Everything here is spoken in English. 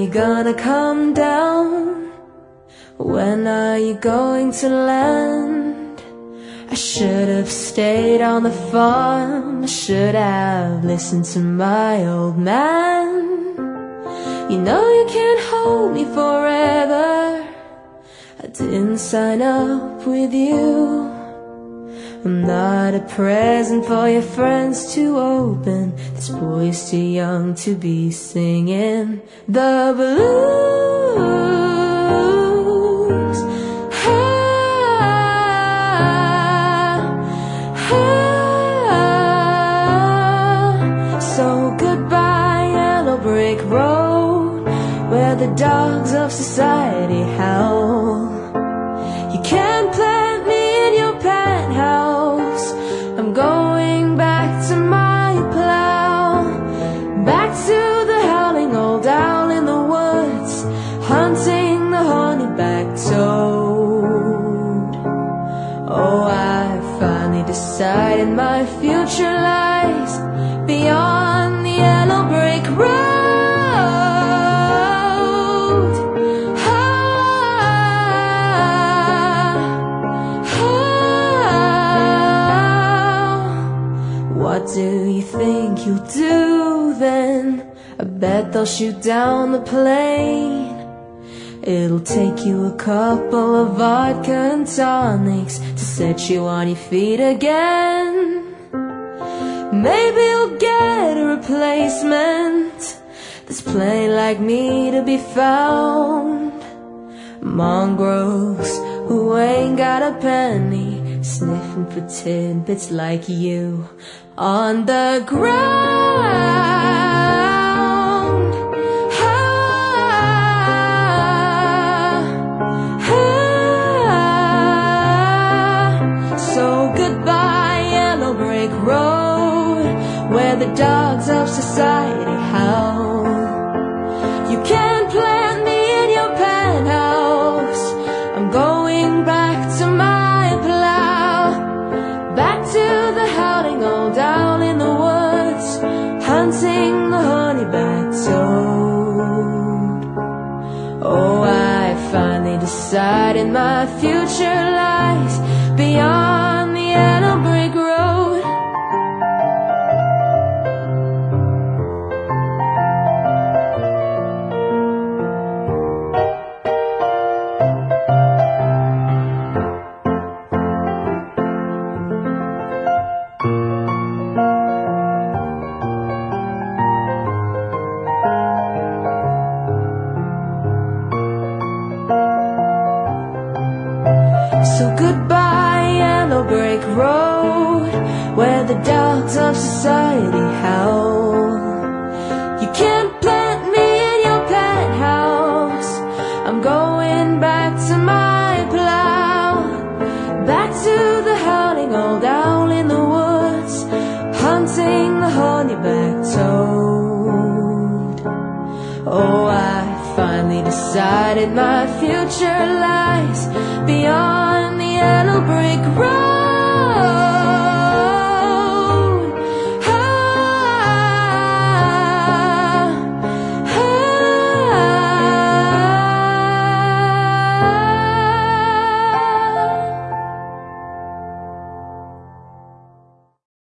you gonna come down? When are you going to land? I should have stayed on the farm. I should have listened to my old man. You know you can't hold me forever. I didn't sign up with you. I'm not a present for your friends to open. This boy's too young to be singing the blues. So goodbye, yellow brick road, where the dogs of society howl. You can't plant me in your penthouse. I'm going back to my plow, back to the howling old owl in the woods, hunting the horny-backed toad. Oh, I finally decided my future lies beyond the yellow brick road. What do you think you'll do then? I bet they'll shoot down the plane. It'll take you a couple of vodka and tonics to set you on your feet again. Maybe you'll get a replacement that's plain like me to be found. Mongrels who ain't got a penny, sniffing for tidbits like you on the ground. So goodbye, yellow brick road, where the dogs of society howl. You can't plant me in your penthouse. I'm going back to my plow, back to the howling old owl in the woods, hunting the honey-backed toad. Oh, I finally decided my future lies beyond the yellow brick road. So goodbye, yellow brick road, where the dogs of society howl. You can't plant me in your penthouse. I'm going back to my plow, back to the howling old owl in the woods, hunting the honey-backed toad. Oh, I finally decided my future lies beyond the yellow brick road.